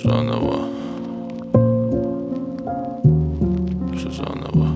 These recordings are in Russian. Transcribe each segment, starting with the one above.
Заново. Все заново.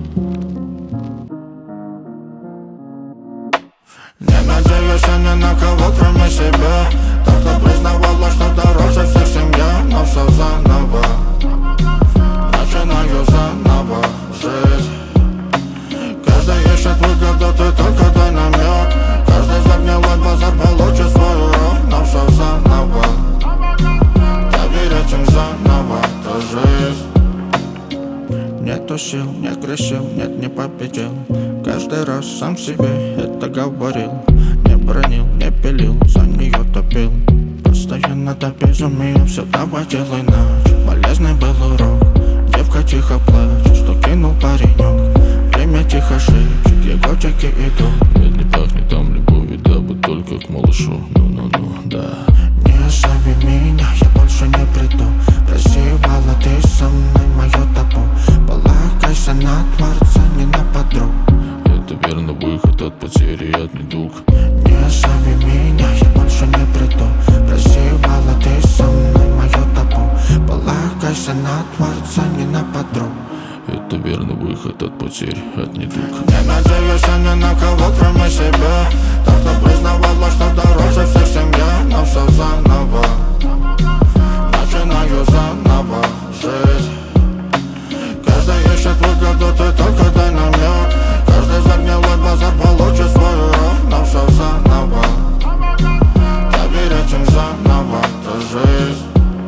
Не надеюсь я ни на кого, кроме себя. Так что признавала, что дороже всех семья. Но все заново. Начинаю заново жить. Каждый ищет выгоду, ты только дай намек. Каждый загнилой базар получит свой урок. Но все заново. Доверять им заново, это жизнь. Нету сил, не грешил, нет, не победил. Каждый раз сам себе это говорил. Не бронил, не пилил, за нее топил. Постоянно до безумия все доводил иначе. Полезный был урок, девка тихо плачет, что кинул паренек. Время тихо шепчет, его чеки идут. Нет, не пахнет там любовью, да бы только к малышу. Ну-ну-ну, да. Не остави меня, я больше не приду. Прозевала ты со мной мое табу. Полагайся на Творца, не на подруг. Это верно выход от потери, от недуг. Не остави меня, я больше не приду. Прозевала ты со мной мое табу. Полагайся на Творца, не на подруг. Это верно выход от потерь, от недуг. Не надеюсь я ни на кого, кроме себя. Так что признавала, что дороже всех семья. Но все заново. Начинаю заново жить. Каждый ищет выгоду, ты только дай намек. Каждый загнилой базар получит свой урок. Но все заново. Доверять им заново, это жизнь.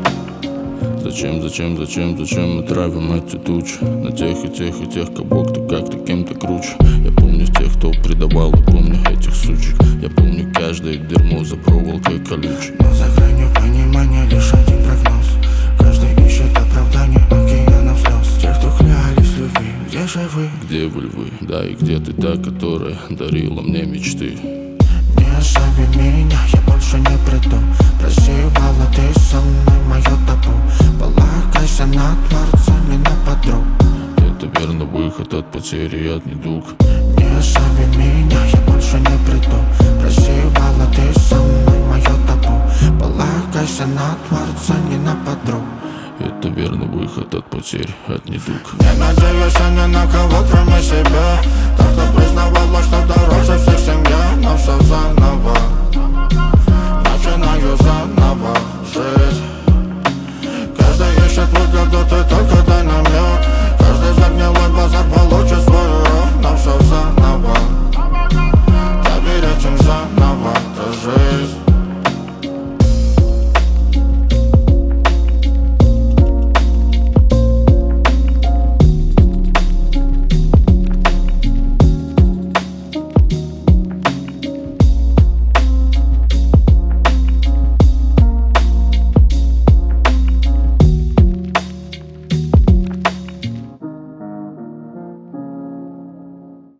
Зачем мы травим эти тучи? На тех и тех, кого кто как-то кем-то круче. Я помню тех, кто предавал, и помню этих сучек. Я помню каждое дерьмо за проволокой колючей. Но за гранью понимания лишь один прогноз. Каждый ищет оправдание океанов слез. Те, кто клялись любви, где же вы? Где вы, львы? Да, и где ты та, которая дарила мне мечты? Не остави меня, я больше не приду. Прозевала ты со мной мое табу. Полагайся на Творца, не на подруг. Это верно выход от потери, от недуг. Не остави меня, я больше не приду. Прозевала ты со мной мое табу. Полагайся на Творца, не на подруг. Это верно выход от потерь, от недуг. Не надеюсь я ни на кого, кроме себя. Так что признавала, что дороже всех семья. Но все заново.